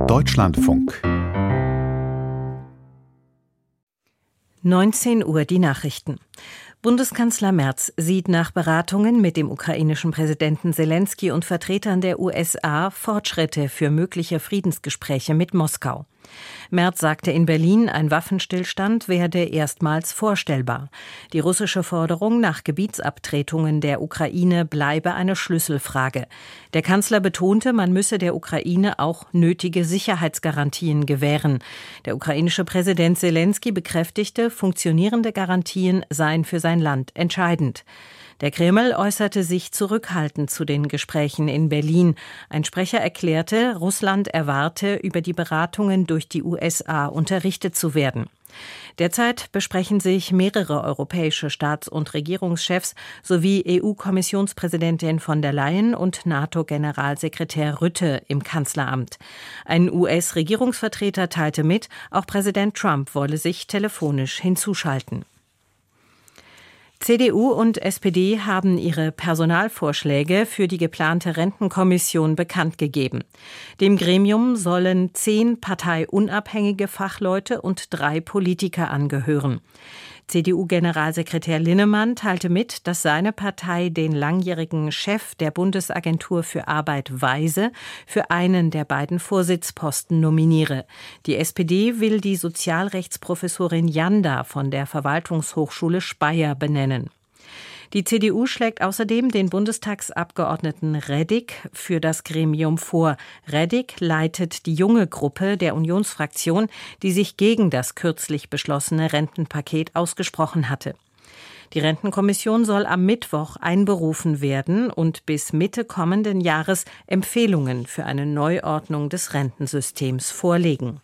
Deutschlandfunk 19 Uhr die Nachrichten. Bundeskanzler Merz sieht nach Beratungen mit dem ukrainischen Präsidenten Selenskyj und Vertretern der USA Fortschritte für mögliche Friedensgespräche mit Moskau. Merz sagte in Berlin, ein Waffenstillstand werde erstmals vorstellbar. Die russische Forderung nach Gebietsabtretungen der Ukraine bleibe eine Schlüsselfrage. Der Kanzler betonte, man müsse der Ukraine auch nötige Sicherheitsgarantien gewähren. Der ukrainische Präsident Selenskyj bekräftigte, funktionierende Garantien seien für sein Land entscheidend. Der Kreml äußerte sich zurückhaltend zu den Gesprächen in Berlin. Ein Sprecher erklärte, Russland erwarte, über die Beratungen durch die USA unterrichtet zu werden. Derzeit besprechen sich mehrere europäische Staats- und Regierungschefs sowie EU-Kommissionspräsidentin von der Leyen und NATO-Generalsekretär Rutte im Kanzleramt. Ein US-Regierungsvertreter teilte mit, auch Präsident Trump wolle sich telefonisch hinzuschalten. CDU und SPD haben ihre Personalvorschläge für die geplante Rentenkommission bekannt gegeben. Dem Gremium sollen 10 parteiunabhängige Fachleute und 3 Politiker angehören. CDU-Generalsekretär Linnemann teilte mit, dass seine Partei den langjährigen Chef der Bundesagentur für Arbeit Weise für einen der beiden Vorsitzposten nominiere. Die SPD will die Sozialrechtsprofessorin Janda von der Verwaltungshochschule Speyer benennen. Die CDU schlägt außerdem den Bundestagsabgeordneten Reddig für das Gremium vor. Reddig leitet die junge Gruppe der Unionsfraktion, die sich gegen das kürzlich beschlossene Rentenpaket ausgesprochen hatte. Die Rentenkommission soll am Mittwoch einberufen werden und bis Mitte kommenden Jahres Empfehlungen für eine Neuordnung des Rentensystems vorlegen.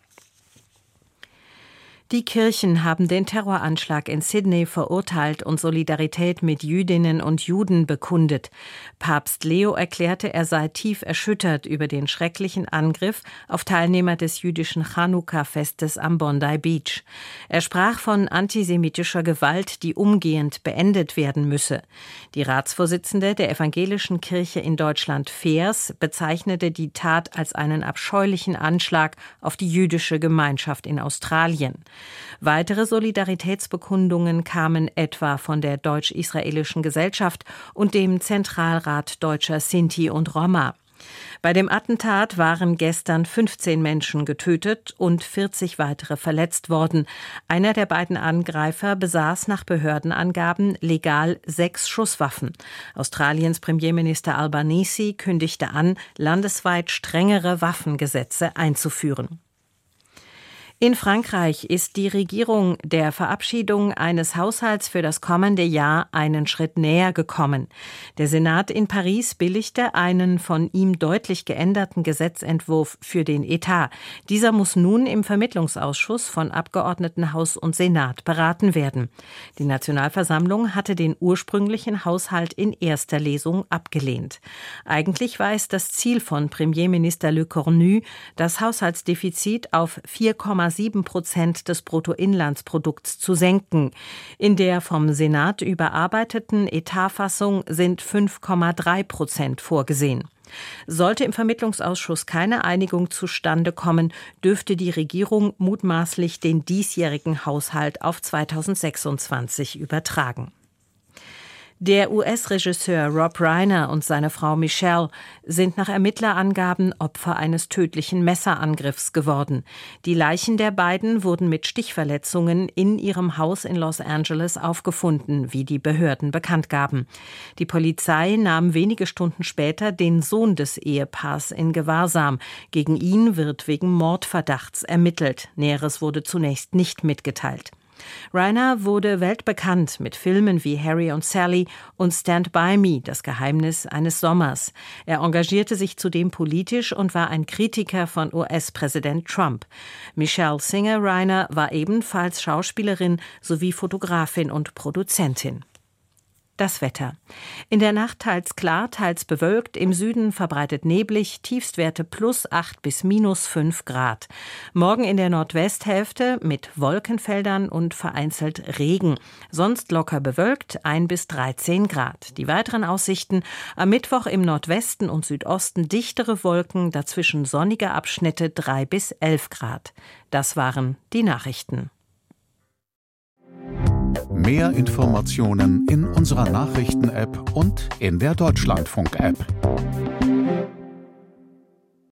Die Kirchen haben den Terroranschlag in Sydney verurteilt und Solidarität mit Jüdinnen und Juden bekundet. Papst Leo erklärte, er sei tief erschüttert über den schrecklichen Angriff auf Teilnehmer des jüdischen Chanukka-Festes am Bondi Beach. Er sprach von antisemitischer Gewalt, die umgehend beendet werden müsse. Die Ratsvorsitzende der Evangelischen Kirche in Deutschland, Feers, bezeichnete die Tat als einen abscheulichen Anschlag auf die jüdische Gemeinschaft in Australien. Weitere Solidaritätsbekundungen kamen etwa von der Deutsch-Israelischen Gesellschaft und dem Zentralrat deutscher Sinti und Roma. Bei dem Attentat waren gestern 15 Menschen getötet und 40 weitere verletzt worden. Einer der beiden Angreifer besaß nach Behördenangaben legal 6 Schusswaffen. Australiens Premierminister Albanese kündigte an, landesweit strengere Waffengesetze einzuführen. In Frankreich ist die Regierung der Verabschiedung eines Haushalts für das kommende Jahr einen Schritt näher gekommen. Der Senat in Paris billigte einen von ihm deutlich geänderten Gesetzentwurf für den Etat. Dieser muss nun im Vermittlungsausschuss von Abgeordnetenhaus und Senat beraten werden. Die Nationalversammlung hatte den ursprünglichen Haushalt in erster Lesung abgelehnt. Eigentlich war es das Ziel von Premierminister Le Cornu, das Haushaltsdefizit auf 4,7% des Bruttoinlandsprodukts zu senken. In der vom Senat überarbeiteten Etatfassung sind 5,3% vorgesehen. Sollte im Vermittlungsausschuss keine Einigung zustande kommen, dürfte die Regierung mutmaßlich den diesjährigen Haushalt auf 2026 übertragen. Der US-Regisseur Rob Reiner und seine Frau Michelle sind nach Ermittlerangaben Opfer eines tödlichen Messerangriffs geworden. Die Leichen der beiden wurden mit Stichverletzungen in ihrem Haus in Los Angeles aufgefunden, wie die Behörden bekannt gaben. Die Polizei nahm wenige Stunden später den Sohn des Ehepaars in Gewahrsam. Gegen ihn wird wegen Mordverdachts ermittelt. Näheres wurde zunächst nicht mitgeteilt. Reiner wurde weltbekannt mit Filmen wie Harry und Sally und Stand By Me, das Geheimnis eines Sommers. Er engagierte sich zudem politisch und war ein Kritiker von US-Präsident Trump. Michelle Singer-Reiner war ebenfalls Schauspielerin sowie Fotografin und Produzentin. Das Wetter. In der Nacht teils klar, teils bewölkt, im Süden verbreitet neblig, Tiefstwerte +8 bis -5 Grad. Morgen in der Nordwesthälfte mit Wolkenfeldern und vereinzelt Regen. Sonst locker bewölkt, 1 bis 13 Grad. Die weiteren Aussichten: am Mittwoch im Nordwesten und Südosten dichtere Wolken, dazwischen sonnige Abschnitte, 3 bis 11 Grad. Das waren die Nachrichten. Mehr Informationen in unserer Nachrichten-App und in der Deutschlandfunk-App.